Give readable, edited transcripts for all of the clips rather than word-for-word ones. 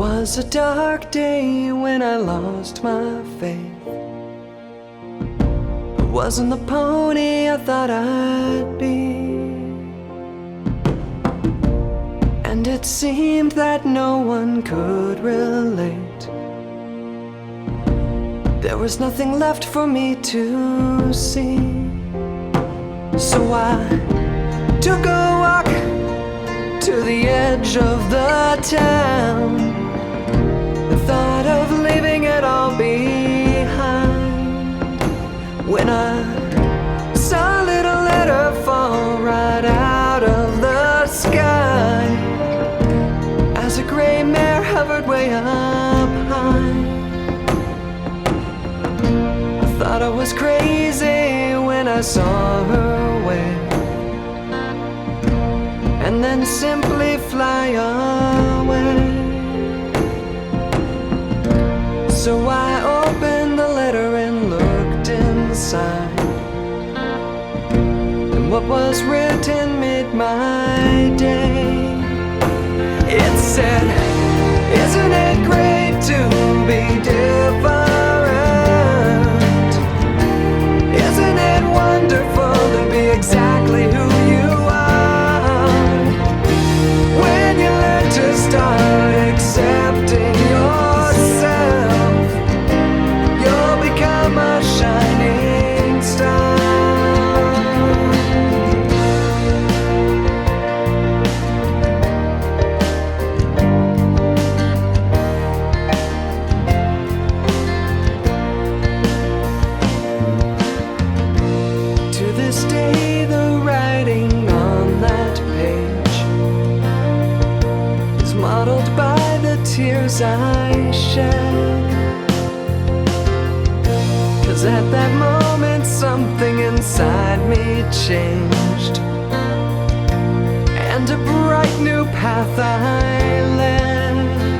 was a dark day when I lost my faith. I wasn't the pony I thought I'd be, and it seemed that no one could relate. There was nothing left for me to see. So I took a walk to the edge of the town, the thought of leaving it all behind, when I saw a little letter fall right out of the sky, as a gray mare hovered way up high. I thought I was crazy when I saw her wave, and then simply fly away. So I opened the letter and looked inside, and what was written made my day. It said, "Isn't it great to be different? Isn't it wonderful to be exactly who you are? When you learn to start accepting yourself, you'll become a shining star." To this day, the writing on that page is modeled by the tears I shed. 'Cause at that moment something inside me changed, and a bright new path I led.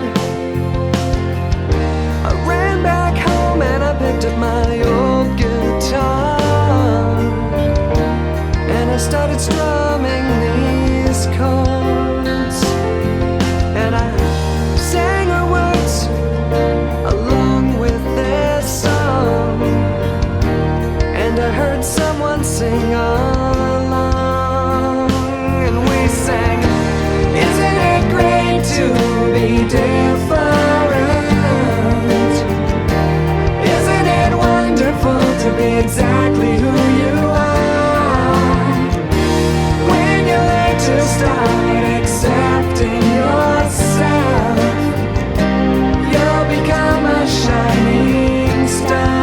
I ran back home and I picked up my old guitar, and I started strumming these chords, and I sang her words along with their song, and I heard someone sing along, and we sang, "Isn't it great to be different? Isn't it wonderful to be exactly who you are? When you learn to start accepting yourself, you'll become a shining star."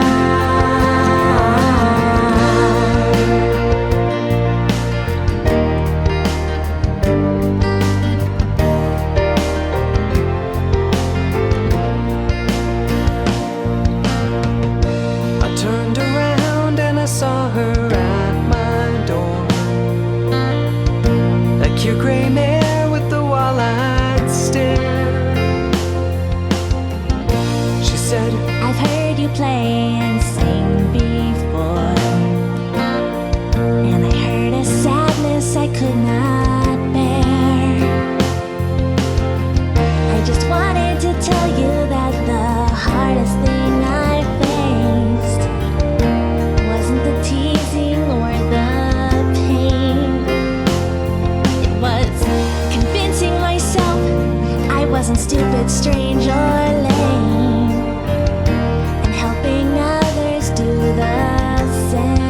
I turned around and I saw her at my door, that cute gray mare with the wall-eyed stare. She said, I've heard you play and sing before, and I heard a sadness I could not bear. I just wanted to tell you that the hardest thing I faced wasn't the teasing or the pain. It was convincing myself I wasn't stupid, strange, or lame, and helping others do the same.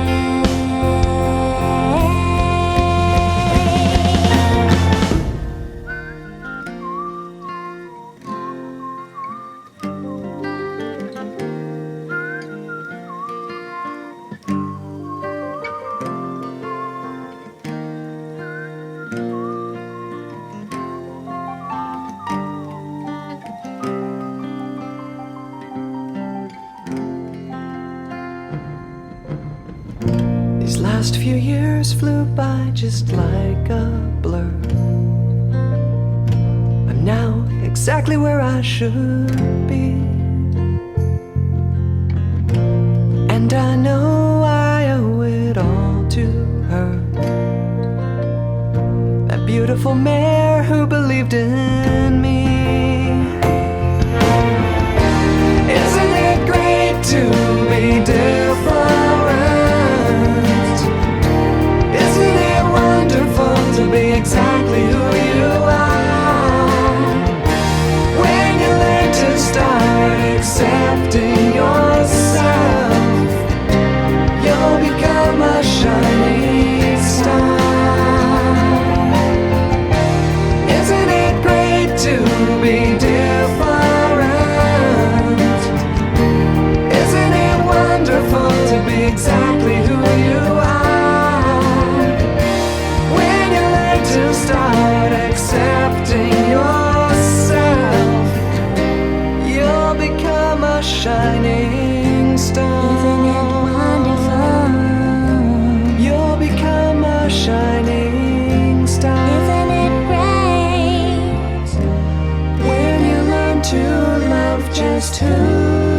"These last few years flew by just like a blur. I'm now exactly where I should be, and I know I owe it all to her, that beautiful mare who believed in me. of just who